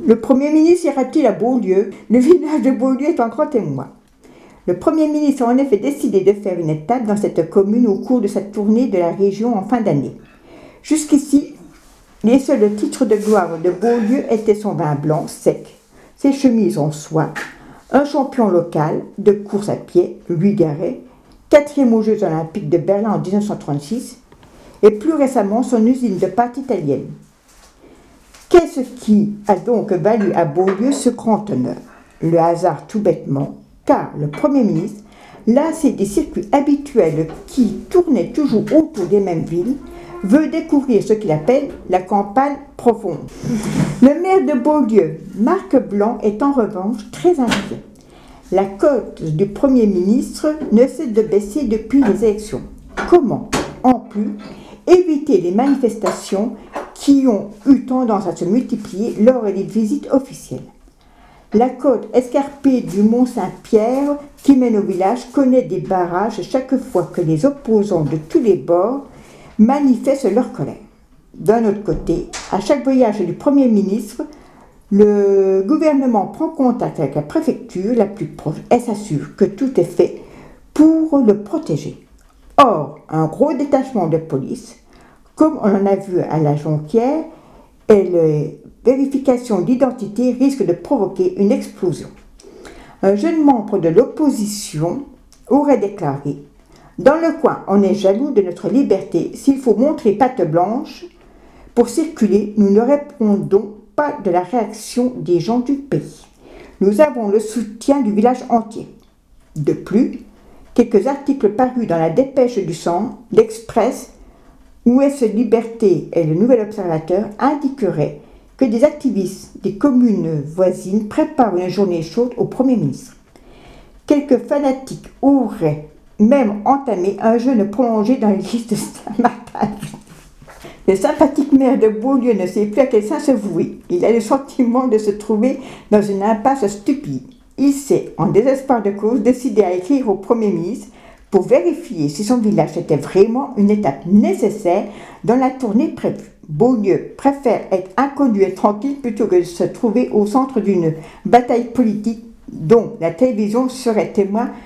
Le Premier ministre ira-t-il à Beaulieu? Le village de Beaulieu est en grand témoin. Le Premier ministre a en effet décidé de faire une étape dans cette commune au cours de sa tournée de la région en fin d'année. Jusqu'ici, les seuls titres de gloire de Beaulieu étaient son vin blanc sec, ses chemises en soie, un champion local de course à pied, Louis Garret, 4e aux Jeux olympiques de Berlin en 1936, et plus récemment son usine de pâtes italienne. Qu'est-ce qui a donc valu à Beaulieu ce grand honneur? Le hasard tout bêtement, car le Premier ministre, lassé des circuits habituels qui tournaient toujours autour des mêmes villes, veut découvrir ce qu'il appelle la campagne profonde. Le maire de Beaulieu, Marc Blanc, est en revanche très inquiet. La cote du Premier ministre ne cesse de baisser depuis les élections. Comment, en plus, éviter les manifestations qui ont eu tendance à se multiplier lors des visites officielles? La côte escarpée du Mont Saint-Pierre qui mène au village connaît des barrages chaque fois que les opposants de tous les bords manifestent leur colère. D'un autre côté, à chaque voyage du Premier ministre, le gouvernement prend contact avec la préfecture la plus proche et s'assure que tout est fait pour le protéger. Or, un gros détachement de police, comme on en a vu à la Jonquière, et les vérifications d'identité risquent de provoquer une explosion. Un jeune membre de l'opposition aurait déclaré « Dans le coin, on est jaloux de notre liberté. S'il faut montrer patte blanche pour circuler, nous ne répondons pas de la réaction des gens du pays. Nous avons le soutien du village entier. » De plus, quelques articles parus dans la Dépêche du Centre, l'Express, Ouest Liberté et le Nouvel Observateur indiqueraient que des activistes des communes voisines préparent une journée chaude au Premier ministre. Quelques fanatiques auraient même entamé un jeûne prolongé dans l'église de Saint-Martin. Le sympathique maire de Beaulieu ne sait plus à quel saint se vouer. Il a le sentiment de se trouver dans une impasse stupide. Il s'est, en désespoir de cause, décidé à écrire au Premier ministre pour vérifier si son village était vraiment une étape nécessaire dans la tournée prévue. Beaulieu préfère être inconnu et tranquille plutôt que de se trouver au centre d'une bataille politique dont la télévision serait témoin